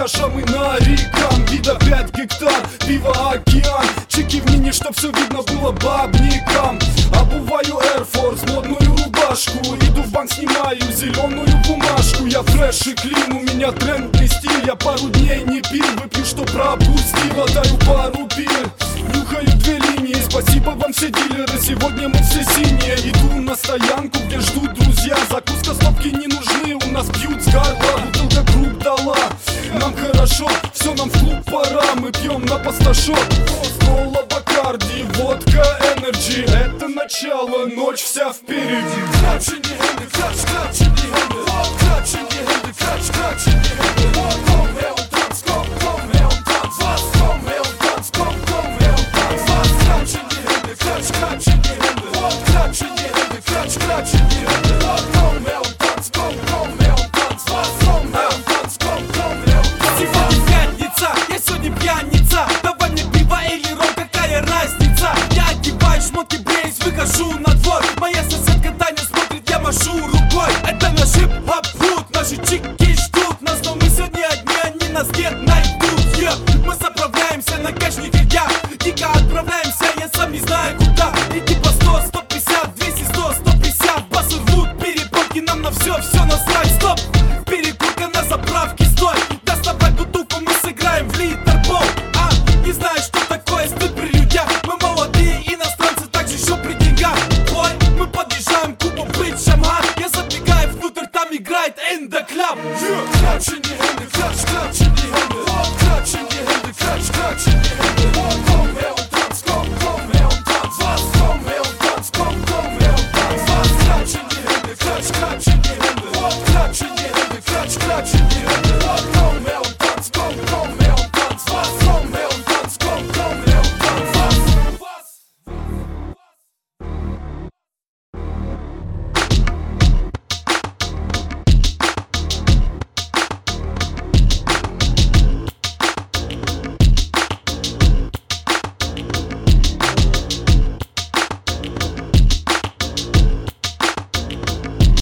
наша, мы на рекам. Вида 5 гектар, пиво океан. Чеки в мини, чтоб все видно было бабникам. Обуваю Air Force, модную рубашку. Иду в банк, снимаю зеленую бумажку. Я фреш и клин, у меня трендный стиль. Я пару дней не пил, выпью, что пропустил. Отдаю пару пир, нюхаю 2 линии. Спасибо вам все дилеры, сегодня мы все синие. Иду на стоянку, где ждут друзья. Закуска, стопки не нужны, у нас пьют с горла. Бутылка круг дала, нам хорошо, все, нам в клуб пора. Мы пьем на пасташок. Кола, Бакарди, водка, энерджи. Это начало, ночь вся впереди. Clutch in your hand, clutch in your hand. Clutch in your hand, clutch in your hand. Komm her und tanz, komm her und tanz. Was? Komm her und tanz, komm her und tanz. Was? Clutch in your hand, clutch in your hand. Clutch in your hand, clutch in your hand. Komm her und tanz, komm her und tanz. Was? Komm her und tanz, komm her und tanz. Сегодня пятница, я сегодня пьяница. Давай мне пиво или ром, какая разница? Я одеваю шмотки, бреюсь, выхожу на двор. Моя соседка Таня смотрит, я машу рукой. Это наш хип-хоп-худ, наши чики ждут нас. Но мы сегодня одни, они нас не найдут. Мы заправляемся на качнике, я дико отправляемся, я сам не знаю куда. И типа 100, 150, 200, 100, 150. Басы рвут перепонки, нам на все насрать, стоп.